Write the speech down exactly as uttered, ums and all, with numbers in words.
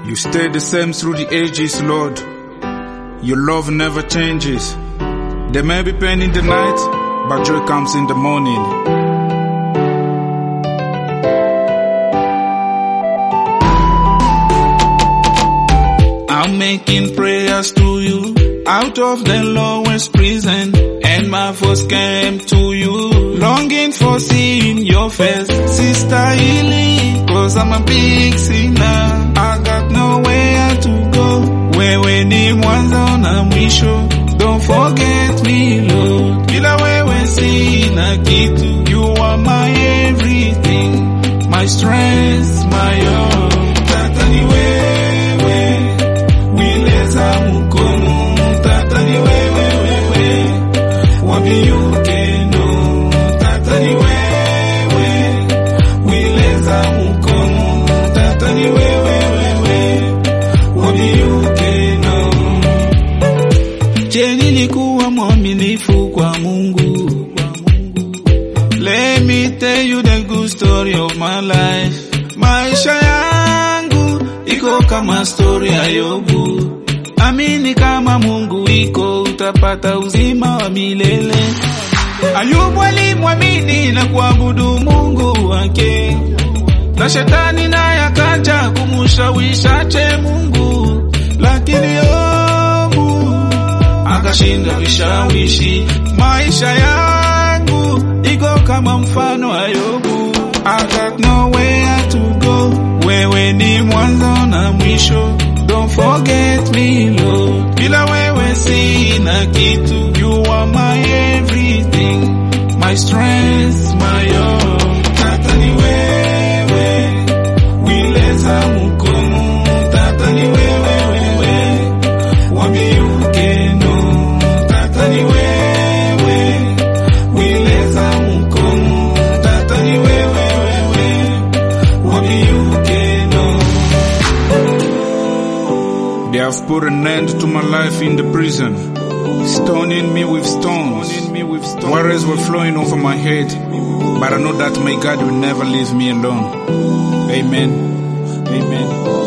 You stay the same through the ages, Lord. Your love never changes. There may be pain in the night, but joy comes in the morning. I'm making prayers to you out of the lowest prison, and my voice came to you, longing for seeing your face, Sister Ili, cause I'm a big sinner. I got nowhere to go. Wewe ni mwanzo na mwisho. Don't forget me, Lord. Bila wewe sina kitu. You are my everything, my strength, my all. Tata ni wewe, wileza mkono. Tata ni wewe, wewe, wabiyuke no. Tata ni wewe, wileza mkono. Tata ni wewe, wewe, wabiyuke no. Je, nilikuwa mwaminifu kwa Mungu? Let me tell you the good story of my life. Maisha yangu iko kama story ya Yobu. Amini kama Mungu iko, utapata uzima wa milele. Ayubu alimwamini na kuabudu Mungu wake, na shetani naye akaja kumushawisha ache Mungu, lakini Yobu akashinda vishawishi. Maisha yangu iko kama mfano wa Yobu. I got nowhere to go. Wewe ni mwanzo na mwisho. Don't forget me, Lord. Bila wewe sina kitu. You are my everything, my strength, my all. Tata ni wewe, wileza mkono. Tata ni wewe, wewe, wabiyuke no. Tata ni wewe, wileza mkono. Tata ni wewe, wewe, wabiyuke no. They have put an end to my life in the prison, stoning me with stones. Waters were flowing over my head, but I know that my God will never leave me alone. Amen. Amen.